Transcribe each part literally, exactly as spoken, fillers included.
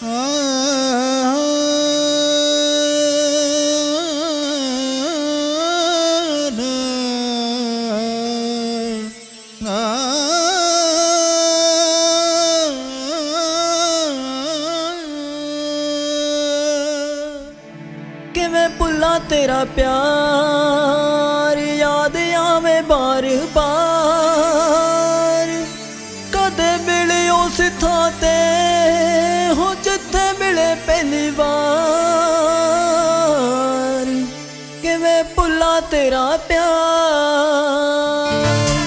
किवें भुल्ला तेरा प्यार, याद आवे बार बार। कदे मिले उस थां ते हो जिथे मिले पहली बार। किवें भुल्ला तेरा प्यार।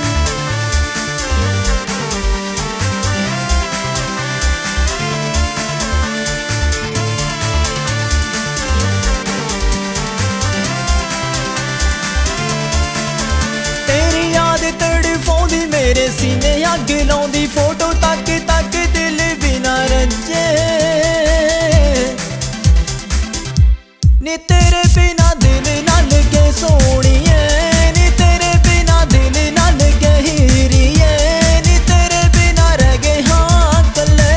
मेरे सीने अग लाउंदी फोटो तक तक दिल बिना रंजे। नी तेरे बिना दिल ना लगे सोनिए, नी तेरे बिना दिल ना लगे हीरिए, नी तेरे बिना रह गए हाँ कल्ले।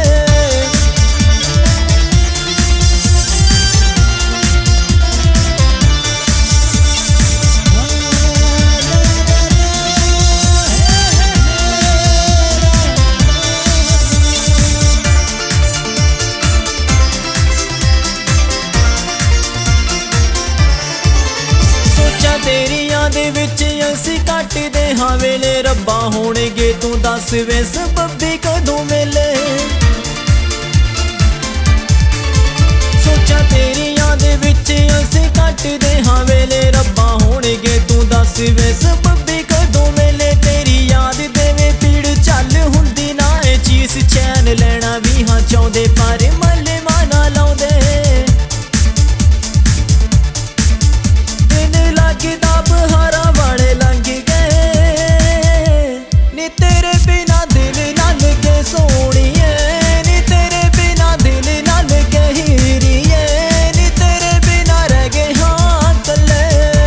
असी कटदे हाँ वेले रब्बा होणगे तू दस वे सबबी कदों मिले। सोचा तेरी याद विच असी कटदे हाँ वेले रब्बा होणगे तू दस वे सबबी कदों मिले। तेरी याद देवे पीड़ चल हुंदी ना ए चीज चैन लेना भी हाँ चाहुंदे पर मले माना लाउंदे। दिन लगदा बहारा वाले लंघ गए, नी तेरे बिना दिल ना लगे सोनिए, नी तेरे बिना दिल ना लगे हीरिए, नी तेरे बिना रह गए हाँ कल्ले।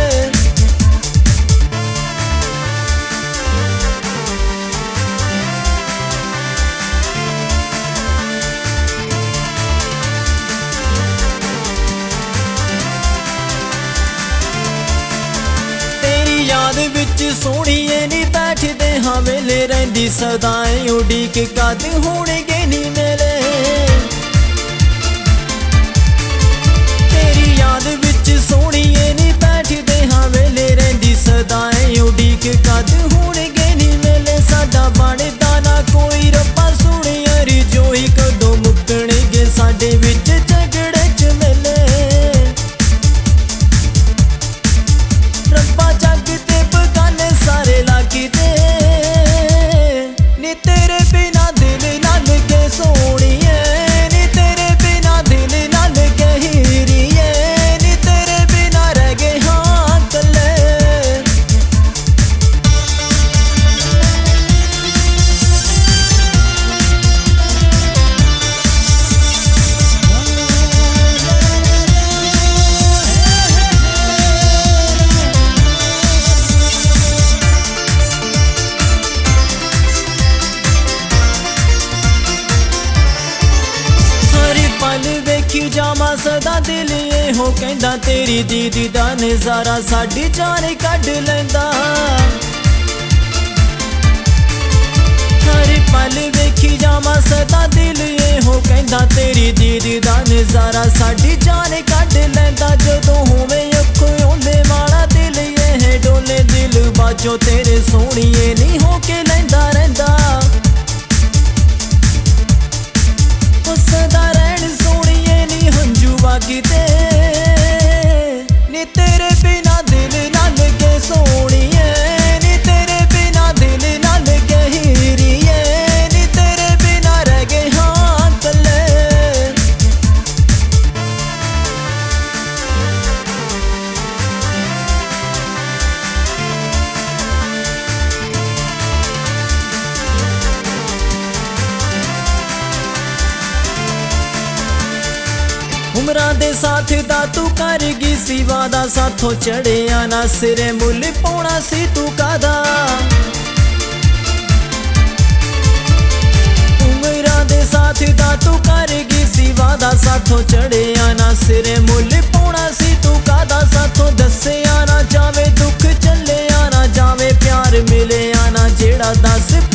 याद विच सोहणीए नी बैठदे हाँ वेले रहिंदी सदाएं उड़ीक कद होणगे नी मेले। तेरी याद विच सोहणीए नी बैठदे हाँ वेले रहिंदी सदाएं उड़ीक कद होणगे नी मेले। साडा बनदा ना कोई रब्बा सुणिया रिजोई कदों मुक्कणगे साडे विच झगड़े च मेले। रब्बा जग ते बगाने सारे लगदे, नी तेरे बिना दिल ना लगे सोनिए, नी तेरे बिना दिल ना लगे हीरिए, नी तेरे बिना रह गए हाँ कल्ले। वेखी जावा सदा दिल ये हो कहंदा तेरी दीदी दा नजारा साडी जान कढ लैंदा। हर पल वेखी जावा सदा दिल ये हो कहंदा तेरी दीदी दा नजारा साडी जान कढ लैंदा। जदों होवे अखों ओंदे वाला दिल ये है डोले दिल बाजो तेरे सोहणीए नी हो के लैंदा रहिंदा। सदा रहन सोहणीए नी हंजू वगदे, नी तेरे बिना दिल ना लगे सोहणीए, नी तेरे बिना दिल ना लगे हीरिए, नी तेरे बिना रह गए हाँ कल्ले। उमरां दे साथ दा तू कर गई सी वादा, साथों चढ़िया ना सिरे मुल पाउणा सी तू कादा। उमरां दे साथ दा तू कर गई सी वादा, साथों चढ़िया ना सिरे मुल पाउणा सी तू कादा साथों दसिया ना जावे दुख चलिया ना जावे प्यार मिलिया ना जेड़ा दस